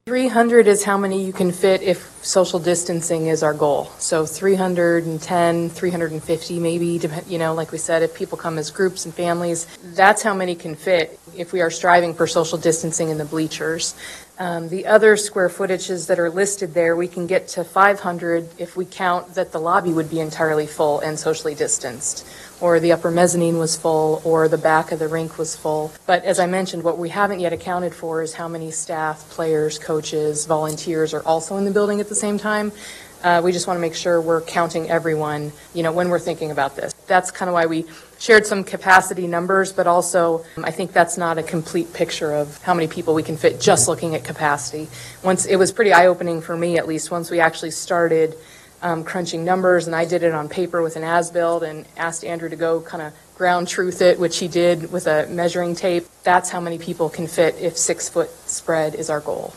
300 is how many you can fit if social distancing is our goal. So 310, 350 maybe, like we said, if people come as groups and families, that's how many can fit if we are striving for social distancing in the bleachers. The other square footages that are listed there, we can get to 500 if we count that the lobby would be entirely full and socially distanced, or the upper mezzanine was full, or the back of the rink was full. But as I mentioned, what we haven't yet accounted for is how many staff, players, coaches, volunteers are also in the building at the same time. We just want to make sure we're counting everyone, when we're thinking about this. That's kind of why we shared some capacity numbers, but also I think that's not a complete picture of how many people we can fit just looking at capacity. It was pretty eye-opening for me, at least, once we actually started crunching numbers, and I did it on paper with an as-built and asked Andrew to go kind of ground truth it, which he did with a measuring tape. That's how many people can fit if 6-foot spread is our goal.